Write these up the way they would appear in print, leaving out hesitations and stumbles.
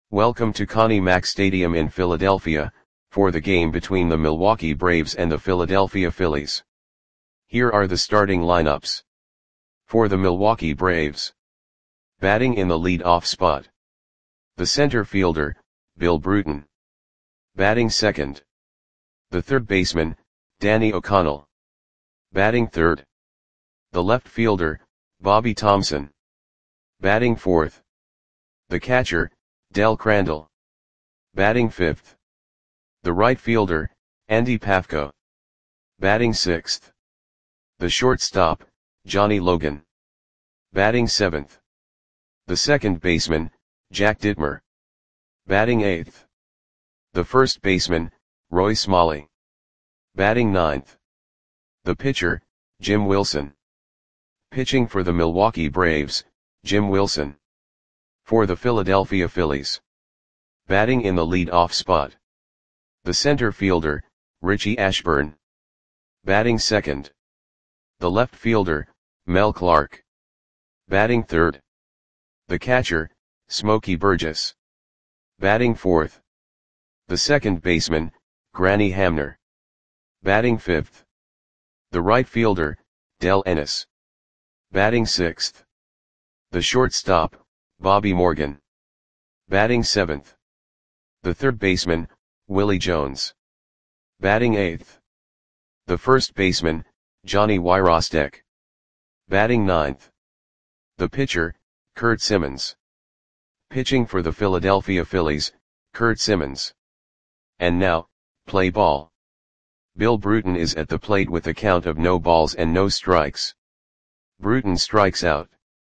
Welcome to Connie Mack Stadium in Philadelphia, for the game between the Milwaukee Braves and the Philadelphia Phillies. Here are the starting lineups. For the Milwaukee Braves. Batting in the lead-off spot. The center fielder, Bill Bruton. Batting second. The third baseman, Danny O'Connell. Batting third. The left fielder, Bobby Thomson. Batting fourth. The catcher, Del Crandall. Batting fifth. The right fielder, Andy Pafko. Batting sixth. The shortstop, Johnny Logan. Batting seventh. The second baseman, Jack Dittmer. Batting eighth. The first baseman, Roy Smalley. Batting ninth. The pitcher, Jim Wilson. Pitching for the Milwaukee Braves, Jim Wilson. For the Philadelphia Phillies. Batting in the lead-off spot. The center fielder, Richie Ashburn. Batting second. The left fielder, Mel Clark. Batting third. The catcher, Smokey Burgess. Batting fourth. The second baseman, Granny Hamner. Batting fifth. The right fielder, Del Ennis. Batting sixth. The shortstop, Bobby Morgan. Batting seventh. The third baseman, Willie Jones. Batting eighth. The first baseman, Johnny Wyrostek. Batting ninth. The pitcher, Curt Simmons. Pitching for the Philadelphia Phillies, Curt Simmons. And now, play ball. Bill Bruton is at the plate with a count of no balls and no strikes. Bruton strikes out.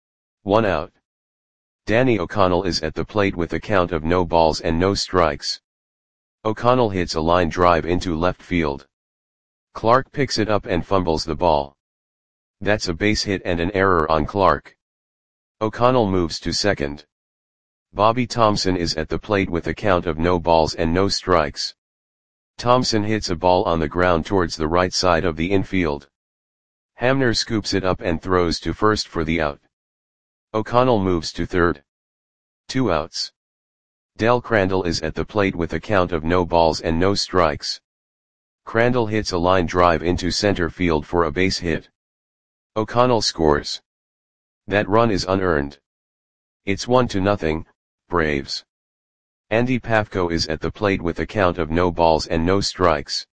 1 out. Danny O'Connell is at the plate with a count of no balls and no strikes. O'Connell hits a line drive into left field. Clark picks it up and fumbles the ball. That's a base hit and an error on Clark. O'Connell moves to second. Bobby Thomson is at the plate with a count of no balls and no strikes. Thomson hits a ball on the ground towards the right side of the infield. Hamner scoops it up and throws to first for the out. O'Connell moves to third. 2 outs. Del Crandall is at the plate with a count of no balls and no strikes. Crandall hits a line drive into center field for a base hit. O'Connell scores. That run is unearned. It's 1-0, Braves. Andy Pafko is at the plate with a count of no balls and no strikes.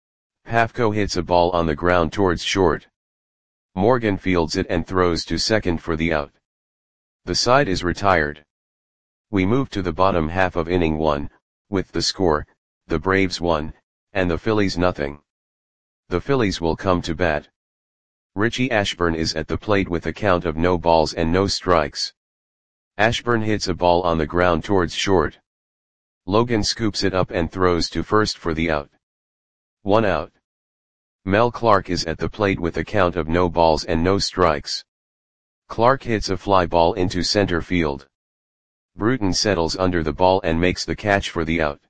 Pafko hits a ball on the ground towards short. Morgan fields it and throws to second for the out. The side is retired. We move to the bottom half of inning 1, with the score, the Braves 1, and the Phillies 0. The Phillies will come to bat. Richie Ashburn is at the plate with a count of no balls and no strikes. Ashburn hits a ball on the ground towards short. Logan scoops it up and throws to first for the out. 1 out. Mel Clark is at the plate with a count of no balls and no strikes. Clark hits a fly ball into center field. Bruton settles under the ball and makes the catch for the out.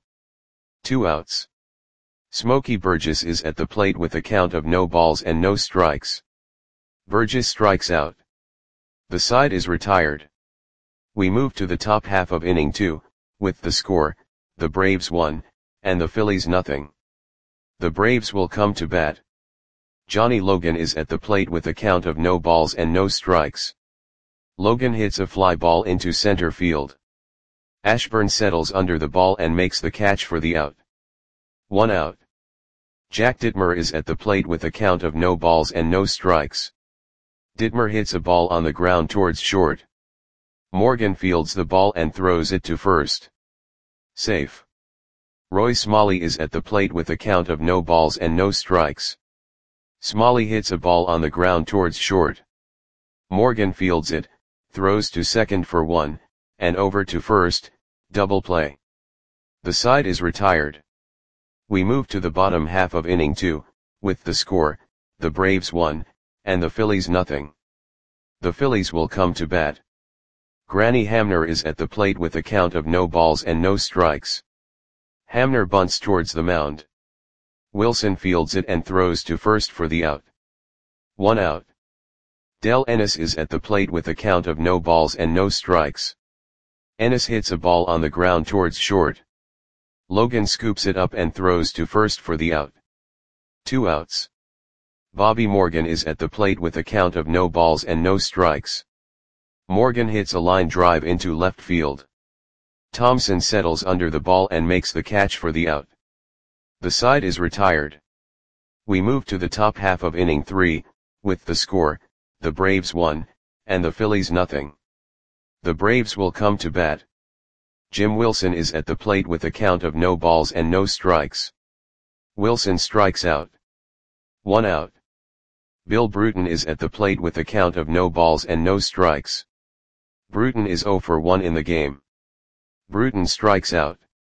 2 outs. Smokey Burgess is at the plate with a count of no balls and no strikes. Burgess strikes out. The side is retired. We move to the top half of inning 2, with the score, the Braves 1, and the Phillies 0. The Braves will come to bat. Johnny Logan is at the plate with a count of no balls and no strikes. Logan hits a fly ball into center field. Ashburn settles under the ball and makes the catch for the out. 1 out. Jack Dittmer is at the plate with a count of no balls and no strikes. Dittmer hits a ball on the ground towards short. Morgan fields the ball and throws it to first. Safe. Roy Smalley is at the plate with a count of no balls and no strikes. Smalley hits a ball on the ground towards short. Morgan fields it, throws to second for 1, and over to first, double play. The side is retired. We move to the bottom half of inning 2, with the score, the Braves 1, and the Phillies 0. The Phillies will come to bat. Granny Hamner is at the plate with a count of no balls and no strikes. Hamner bunts towards the mound. Wilson fields it and throws to first for the out. 1 out. Del Ennis is at the plate with a count of no balls and no strikes. Ennis hits a ball on the ground towards short. Logan scoops it up and throws to first for the out. 2 outs. Bobby Morgan is at the plate with a count of no balls and no strikes. Morgan hits a line drive into left field. Thompson settles under the ball and makes the catch for the out. The side is retired. We move to the top half of inning 3, with the score, the Braves 1, and the Phillies nothing. The Braves will come to bat. Jim Wilson is at the plate with a count of no balls and no strikes. Wilson strikes out. 1 out. Bill Bruton is at the plate with a count of no balls and no strikes. Bruton is 0 for 1 in the game. Bruton strikes out.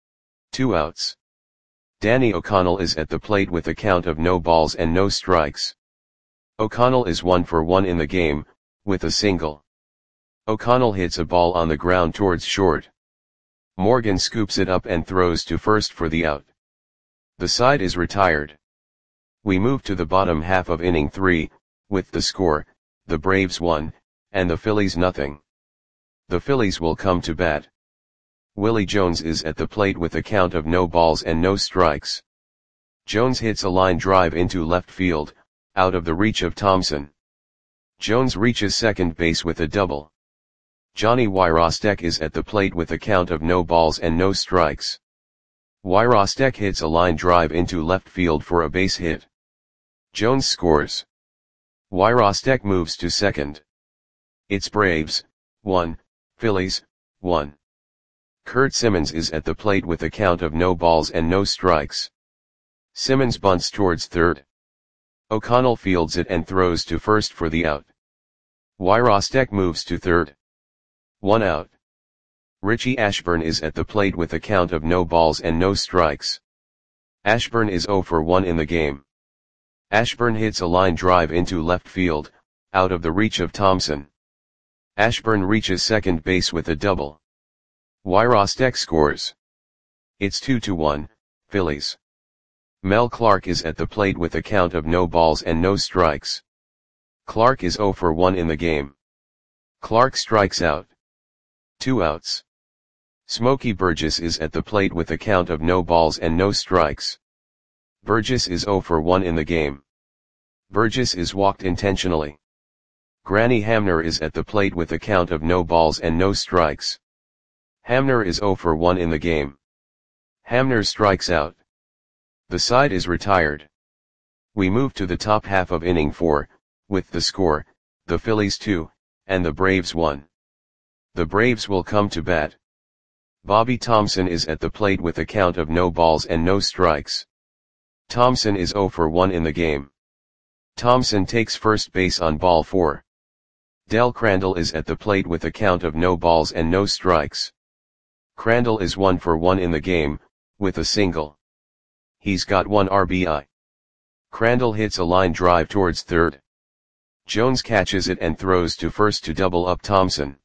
2 outs. Danny O'Connell is at the plate with a count of no balls and no strikes. O'Connell is 1 for 1 in the game, with a single. O'Connell hits a ball on the ground towards short. Morgan scoops it up and throws to first for the out. The side is retired. We move to the bottom half of inning 3, with the score, the Braves 1, and the Phillies nothing. The Phillies will come to bat. Willie Jones is at the plate with a count of no balls and no strikes. Jones hits a line drive into left field, out of the reach of Thompson. Jones reaches second base with a double. Johnny Wyrostek is at the plate with a count of no balls and no strikes. Wyrostek hits a line drive into left field for a base hit. Jones scores. Wyrostek moves to second. It's Braves 1, Phillies 1. Kurt Simmons is at the plate with a count of no balls and no strikes. Simmons bunts towards third. O'Connell fields it and throws to first for the out. Wyrostek moves to third. 1 out. Richie Ashburn is at the plate with a count of no balls and no strikes. Ashburn is 0 for 1 in the game. Ashburn hits a line drive into left field, out of the reach of Thompson. Ashburn reaches second base with a double. Wyrostek scores. It's 2-1, Phillies. Mel Clark is at the plate with a count of no balls and no strikes. Clark is 0 for 1 in the game. Clark strikes out. 2 outs. Smokey Burgess is at the plate with a count of no balls and no strikes. Burgess is 0 for 1 in the game. Burgess is walked intentionally. Granny Hamner is at the plate with a count of no balls and no strikes. Hamner is 0 for 1 in the game. Hamner strikes out. The side is retired. We move to the top half of inning 4, with the score, the Phillies 2, and the Braves 1. The Braves will come to bat. Bobby Thompson is at the plate with a count of no balls and no strikes. Thompson is 0 for 1 in the game. Thompson takes first base on ball 4. Del Crandall is at the plate with a count of no balls and no strikes. Crandall is 1 for 1 in the game, with a single. He's got 1 RBI. Crandall hits a line drive towards third. Jones catches it and throws to first to double up Thompson.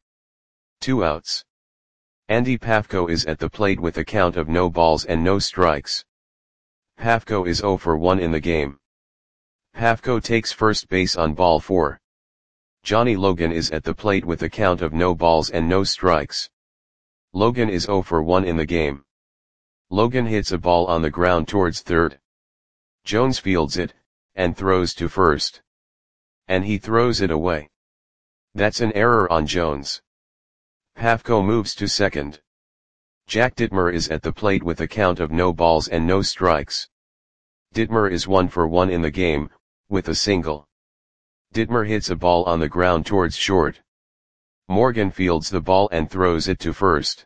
2 outs. Andy Pafko is at the plate with a count of no balls and no strikes. Pafko is 0 for 1 in the game. Pafko takes first base on ball 4. Johnny Logan is at the plate with a count of no balls and no strikes. Logan is 0 for 1 in the game. Logan hits a ball on the ground towards third. Jones fields it, and throws to first. And he throws it away. That's an error on Jones. Pafko moves to second. Jack Dittmer is at the plate with a count of no balls and no strikes. Dittmer is 1 for 1 in the game, with a single. Dittmer hits a ball on the ground towards short. Morgan fields the ball and throws it to first.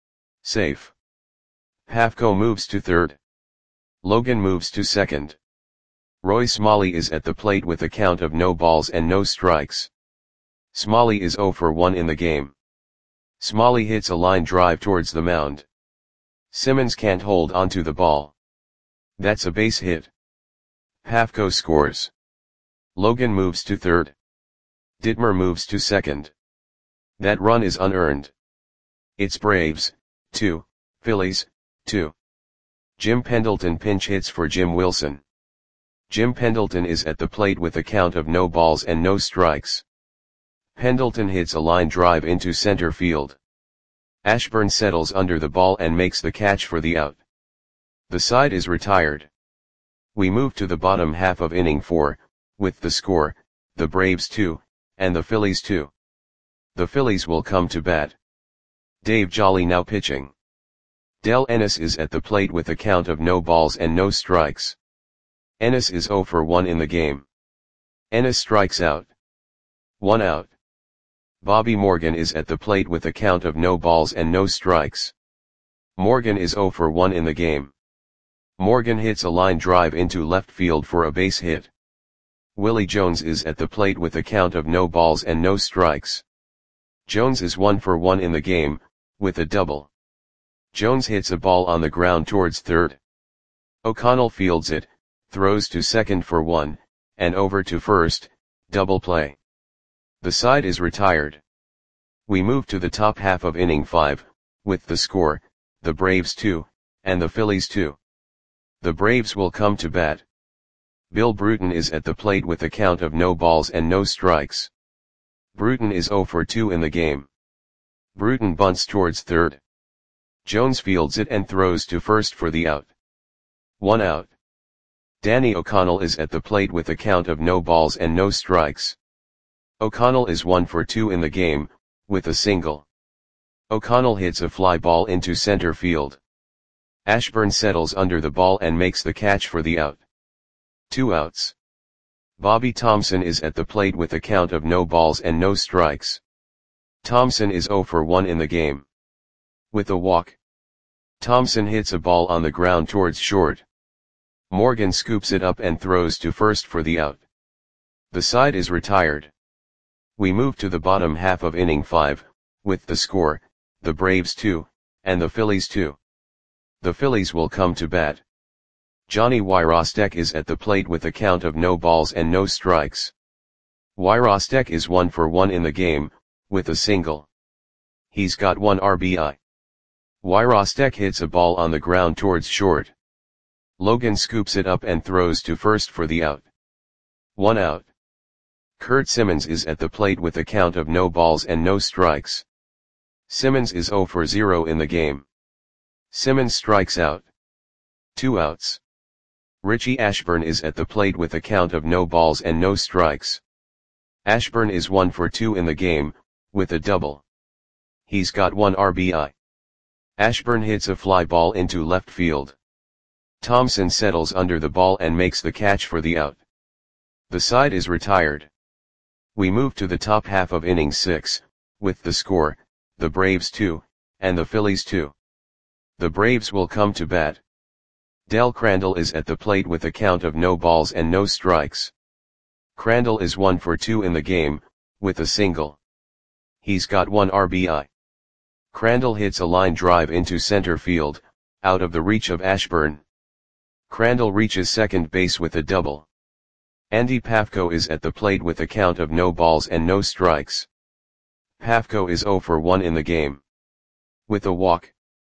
Safe. Pafko moves to third. Logan moves to second. Roy Smalley is at the plate with a count of no balls and no strikes. Smalley is 0 for 1 in the game. Smalley hits a line drive towards the mound. Simmons can't hold onto the ball. That's a base hit. Pafko scores. Logan moves to third. Dittmer moves to second. That run is unearned. It's Braves 2, Phillies 2. Jim Pendleton pinch hits for Jim Wilson. Jim Pendleton is at the plate with a count of no balls and no strikes. Pendleton hits a line drive into center field. Ashburn settles under the ball and makes the catch for the out. The side is retired. We move to the bottom half of inning 4, with the score, the Braves 2, and the Phillies 2. The Phillies will come to bat. Dave Jolly now pitching. Del Ennis is at the plate with a count of no balls and no strikes. Ennis is 0 for 1 in the game. Ennis strikes out. 1 out. Bobby Morgan is at the plate with a count of no balls and no strikes. Morgan is 0 for 1 in the game. Morgan hits a line drive into left field for a base hit. Willie Jones is at the plate with a count of no balls and no strikes. Jones is 1 for 1 in the game, with a double. Jones hits a ball on the ground towards third. O'Connell fields it, throws to second for 1, and over to first, double play. The side is retired. We move to the top half of inning 5, with the score, the Braves 2, and the Phillies 2. The Braves will come to bat. Bill Bruton is at the plate with a count of no balls and no strikes. Bruton is 0 for 2 in the game. Bruton bunts towards third. Jones fields it and throws to first for the out. 1 out. Danny O'Connell is at the plate with a count of no balls and no strikes. O'Connell is 1 for 2 in the game, with a single. O'Connell hits a fly ball into center field. Ashburn settles under the ball and makes the catch for the out. 2 outs. Bobby Thompson is at the plate with a count of no balls and no strikes. Thompson is 0 for 1 in the game. With a walk. Thompson hits a ball on the ground towards short. Morgan scoops it up and throws to first for the out. The side is retired. We move to the bottom half of inning 5, with the score, the Braves 2, and the Phillies 2. The Phillies will come to bat. Johnny Wyrostek is at the plate with a count of no balls and no strikes. Wyrostek is 1 for 1 in the game, with a single. He's got 1 RBI. Wyrostek hits a ball on the ground towards short. Logan scoops it up and throws to first for the out. 1 out. Kurt Simmons is at the plate with a count of no balls and no strikes. Simmons is 0 for 0 in the game. Simmons strikes out. 2 outs. Richie Ashburn is at the plate with a count of no balls and no strikes. Ashburn is 1 for 2 in the game, with a double. He's got 1 RBI. Ashburn hits a fly ball into left field. Thompson settles under the ball and makes the catch for the out. The side is retired. We move to the top half of inning 6, with the score, the Braves 2, and the Phillies 2. The Braves will come to bat. Del Crandall is at the plate with a count of no balls and no strikes. Crandall is 1 for 2 in the game, with a single. He's got 1 RBI. Crandall hits a line drive into center field, out of the reach of Ashburn. Crandall reaches second base with a double. Andy Pafko is at the plate with a count of no balls and no strikes. Pafko is 0 for 1 in the game. With a walk.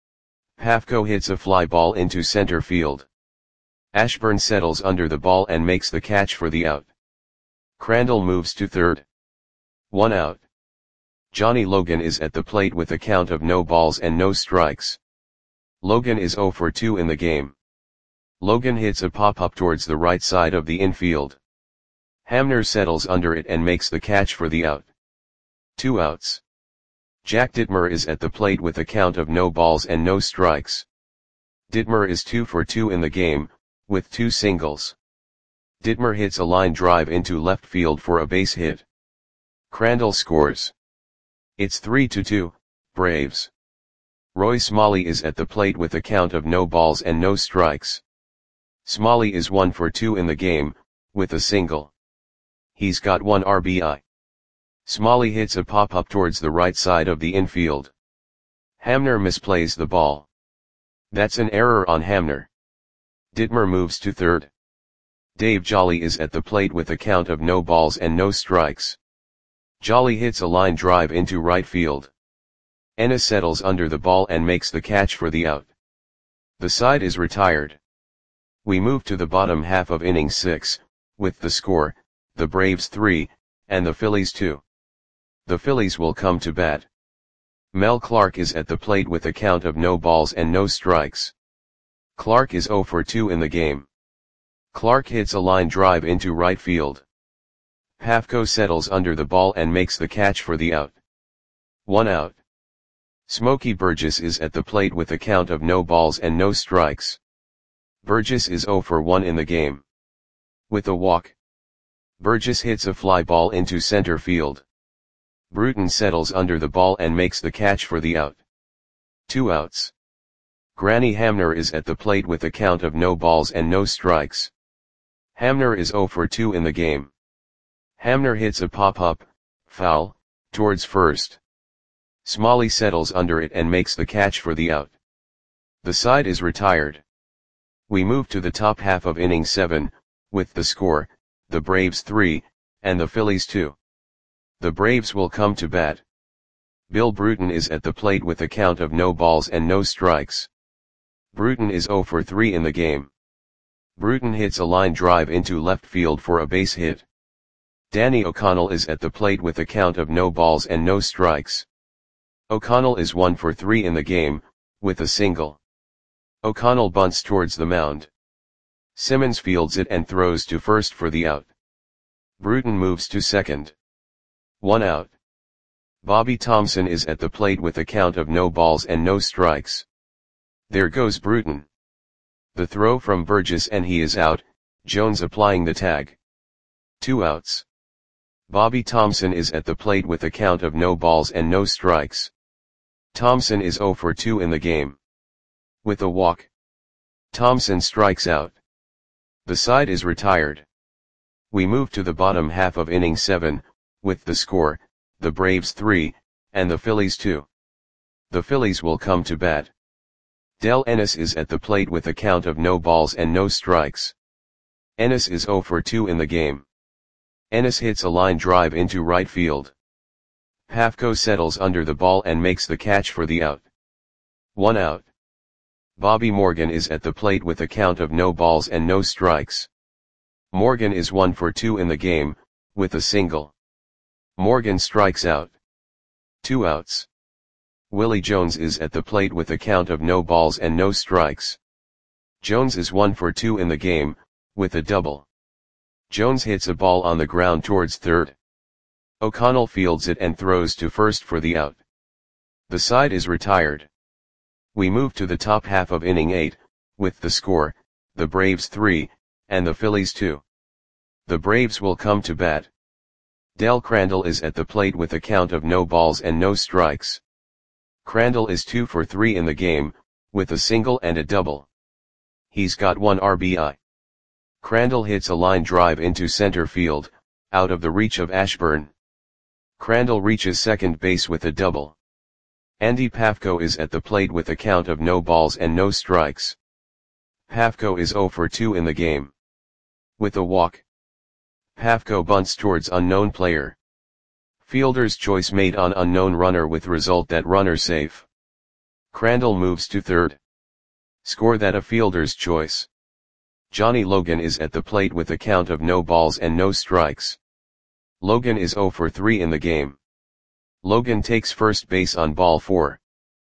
Pafko hits a fly ball into center field. Ashburn settles under the ball and makes the catch for the out. Crandall moves to third. 1 out. Johnny Logan is at the plate with a count of no balls and no strikes. Logan is 0 for 2 in the game. Logan hits a pop-up towards the right side of the infield. Hamner settles under it and makes the catch for the out. 2 outs. Jack Dittmer is at the plate with a count of no balls and no strikes. Dittmer is 2 for 2 in the game, with 2 singles. Dittmer hits a line drive into left field for a base hit. Crandall scores. It's 3-2, Braves. Roy Smalley is at the plate with a count of no balls and no strikes. Smalley is 1 for 2 in the game, with a single. He's got 1 RBI. Smalley hits a pop-up towards the right side of the infield. Hamner misplays the ball. That's an error on Hamner. Dittmer moves to third. Dave Jolly is at the plate with a count of no balls and no strikes. Jolly hits a line drive into right field. Ennis settles under the ball and makes the catch for the out. The side is retired. We move to the bottom half of inning 6, with the score, the Braves 3, and the Phillies 2. The Phillies will come to bat. Mel Clark is at the plate with a count of no balls and no strikes. Clark is 0 for 2 in the game. Clark hits a line drive into right field. Pafko settles under the ball and makes the catch for the out. 1 out. Smokey Burgess is at the plate with a count of no balls and no strikes. Burgess is 0 for 1 in the game. With a walk, Burgess hits a fly ball into center field. Bruton settles under the ball and makes the catch for the out. 2 outs. Granny Hamner is at the plate with a count of no balls and no strikes. Hamner is 0 for 2 in the game. Hamner hits a pop-up, foul, towards first. Smalley settles under it and makes the catch for the out. The side is retired. We move to the top half of inning 7, with the score, the Braves 3, and the Phillies 2. The Braves will come to bat. Bill Bruton is at the plate with a count of no balls and no strikes. Bruton is 0 for 3 in the game. Bruton hits a line drive into left field for a base hit. Danny O'Connell is at the plate with a count of no balls and no strikes. O'Connell is 1 for 3 in the game, with a single. O'Connell bunts towards the mound. Simmons fields it and throws to first for the out. Bruton moves to second. 1 out. Bobby Thomson is at the plate with a count of no balls and no strikes. There goes Bruton. The throw from Burgess and he is out, Jones applying the tag. 2 outs. Bobby Thomson is at the plate with a count of no balls and no strikes. Thomson is 0 for 2 in the game. With a walk, Thomson strikes out. The side is retired. We move to the bottom half of inning 7, with the score, the Braves 3, and the Phillies 2. The Phillies will come to bat. Del Ennis is at the plate with a count of no balls and no strikes. Ennis is 0 for 2 in the game. Ennis hits a line drive into right field. Pafko settles under the ball and makes the catch for the out. 1 out. Bobby Morgan is at the plate with a count of no balls and no strikes. Morgan is 1 for 2 in the game, with a single. Morgan strikes out. 2 outs. Willie Jones is at the plate with a count of no balls and no strikes. Jones is 1 for 2 in the game, with a double. Jones hits a ball on the ground towards third. O'Connell fields it and throws to first for the out. The side is retired. We move to the top half of inning 8, with the score, the Braves 3, and the Phillies 2. The Braves will come to bat. Del Crandall is at the plate with a count of no balls and no strikes. Crandall is 2 for 3 in the game, with a single and a double. He's got 1 RBI. Crandall hits a line drive into center field, out of the reach of Ashburn. Crandall reaches second base with a double. Andy Pafko is at the plate with a count of no balls and no strikes. Pafko is 0 for 2 in the game. With a walk, Pafko bunts towards unknown player. Fielder's choice made on unknown runner with result that runner safe. Crandall moves to third. Score that a fielder's choice. Johnny Logan is at the plate with a count of no balls and no strikes. Logan is 0 for 3 in the game. Logan takes first base on ball 4.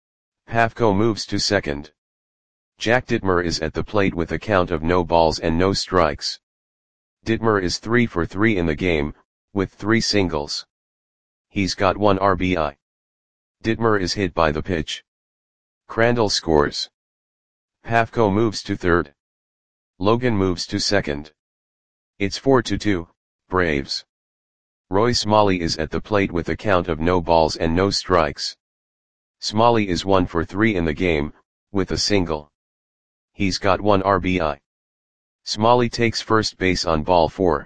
Pafko moves to second. Jack Dittmer is at the plate with a count of no balls and no strikes. Dittmer is 3 for 3 in the game, with 3 singles. He's got 1 RBI. Dittmer is hit by the pitch. Crandall scores. Pafko moves to third. Logan moves to second. It's 4-2, Braves. Roy Smalley is at the plate with a count of no balls and no strikes. Smalley is 1 for 3 in the game, with a single. He's got 1 RBI. Smalley takes first base on ball 4.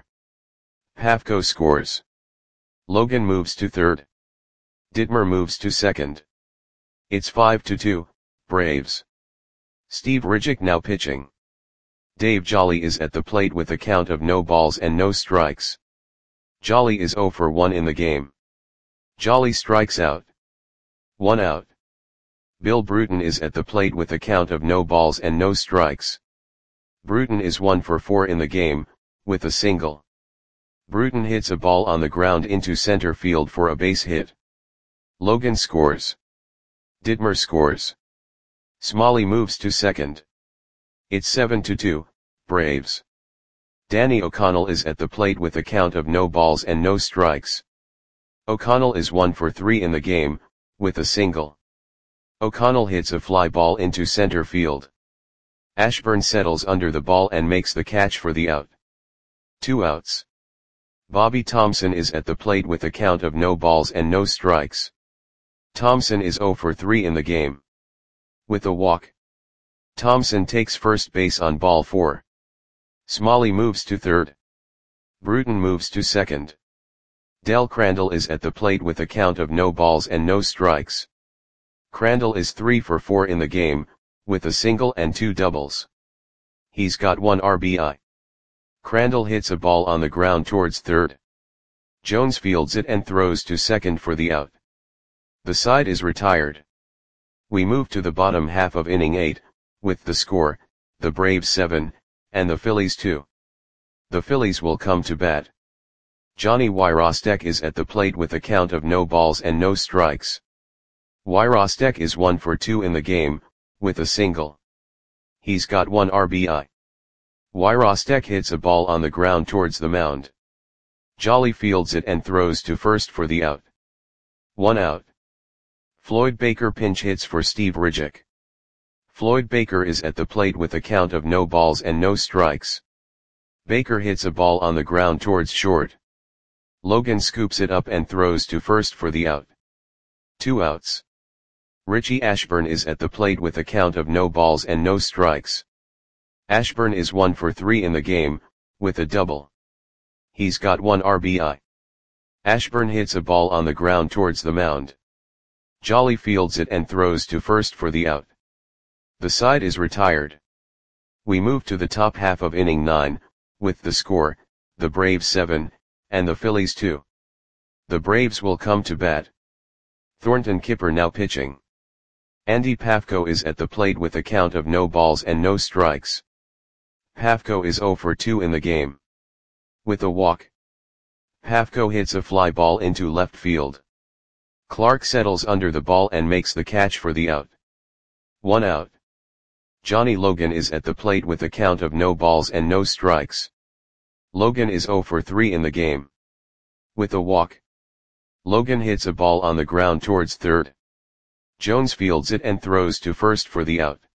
Pafko scores. Logan moves to third. Dittmer moves to second. It's 5-2, Braves. Steve Ridgick now pitching. Dave Jolly is at the plate with a count of no balls and no strikes. Jolly is 0 for 1 in the game. Jolly strikes out. 1 out. Bill Bruton is at the plate with a count of no balls and no strikes. Bruton is 1 for 4 in the game, with a single. Bruton hits a ball on the ground into center field for a base hit. Logan scores. Ditmer scores. Smalley moves to second. It's 7-2, Braves. Danny O'Connell is at the plate with a count of no balls and no strikes. O'Connell is 1 for 3 in the game, with a single. O'Connell hits a fly ball into center field. Ashburn settles under the ball and makes the catch for the out. 2 outs. Bobby Thomson is at the plate with a count of no balls and no strikes. Thomson is 0 for 3 in the game. With a walk. Thomson takes first base on ball 4. Smalley moves to third. Bruton moves to second. Del Crandall is at the plate with a count of no balls and no strikes. Crandall is 3 for 4 in the game, with a single and 2 doubles. He's got 1 RBI. Crandall hits a ball on the ground towards third. Jones fields it and throws to second for the out. The side is retired. We move to the bottom half of inning 8, with the score, the Braves 7, and the Phillies 2. The Phillies will come to bat. Johnny Wyrostek is at the plate with a count of no balls and no strikes. Wyrostek is 1 for 2 in the game, with a single. He's got 1 RBI. Wyrostek hits a ball on the ground towards the mound. Jolly fields it and throws to first for the out. 1 out. Floyd Baker pinch hits for Steve Ridgick. Floyd Baker is at the plate with a count of no balls and no strikes. Baker hits a ball on the ground towards short. Logan scoops it up and throws to first for the out. 2 outs. Richie Ashburn is at the plate with a count of no balls and no strikes. Ashburn is 1 for 3 in the game, with a double. He's got 1 RBI. Ashburn hits a ball on the ground towards the mound. Jolly fields it and throws to first for the out. The side is retired. We move to the top half of inning 9, with the score, the Braves 7, and the Phillies 2. The Braves will come to bat. Thornton Kipper now pitching. Andy Pafko is at the plate with a count of no balls and no strikes. Pafko is 0 for 2 in the game. With a walk. Pafko hits a fly ball into left field. Clark settles under the ball and makes the catch for the out. 1 out. Johnny Logan is at the plate with a count of no balls and no strikes. Logan is 0 for 3 in the game. With a walk. Logan hits a ball on the ground towards third. Jones fields it and throws to first for the out.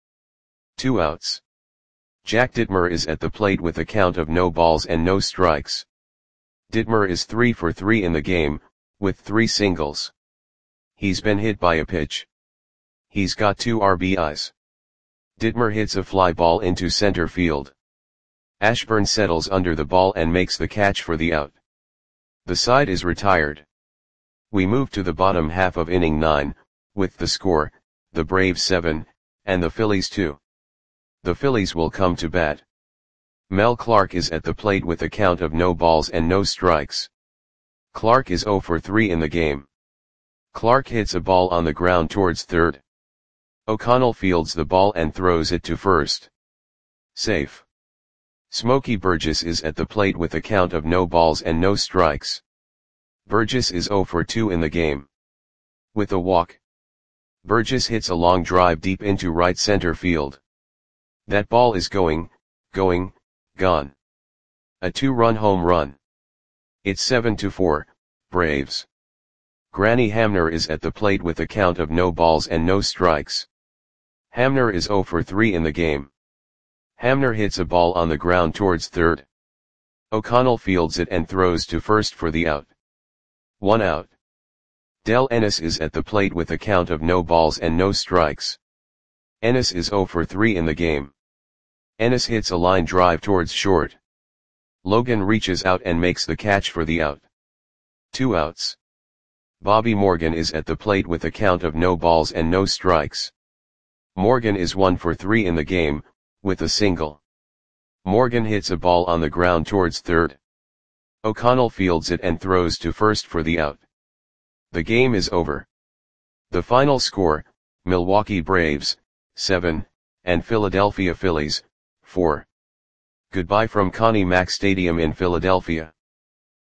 2 outs. Jack Ditmer is at the plate with a count of no balls and no strikes. Ditmer is 3 for 3 in the game, with 3 singles. He's been hit by a pitch. He's got 2 RBIs. Ditmer hits a fly ball into center field. Ashburn settles under the ball and makes the catch for the out. The side is retired. We move to the bottom half of inning 9, with the score, the Braves 7, and the Phillies 2. The Phillies will come to bat. Mel Clark is at the plate with a count of no balls and no strikes. Clark is 0 for 3 in the game. Clark hits a ball on the ground towards third. O'Connell fields the ball and throws it to first. Safe. Smokey Burgess is at the plate with a count of no balls and no strikes. Burgess is 0 for 2 in the game. With a walk. Burgess hits a long drive deep into right center field. That ball is gone. A 2-run home run. It's 7-4, Braves. Granny Hamner is at the plate with a count of no balls and no strikes. Hamner is 0 for 3 in the game. Hamner hits a ball on the ground towards third. O'Connell fields it and throws to first for the out. 1 out. Del Ennis is at the plate with a count of no balls and no strikes. Ennis is 0 for 3 in the game. Ennis hits a line drive towards short. Logan reaches out and makes the catch for the out. 2 outs. Bobby Morgan is at the plate with a count of no balls and no strikes. Morgan is 1 for 3 in the game, with a single. Morgan hits a ball on the ground towards third. O'Connell fields it and throws to first for the out. The game is over. The final score, Milwaukee Braves, 7, and Philadelphia Phillies, 4. Goodbye from Connie Mack Stadium in Philadelphia.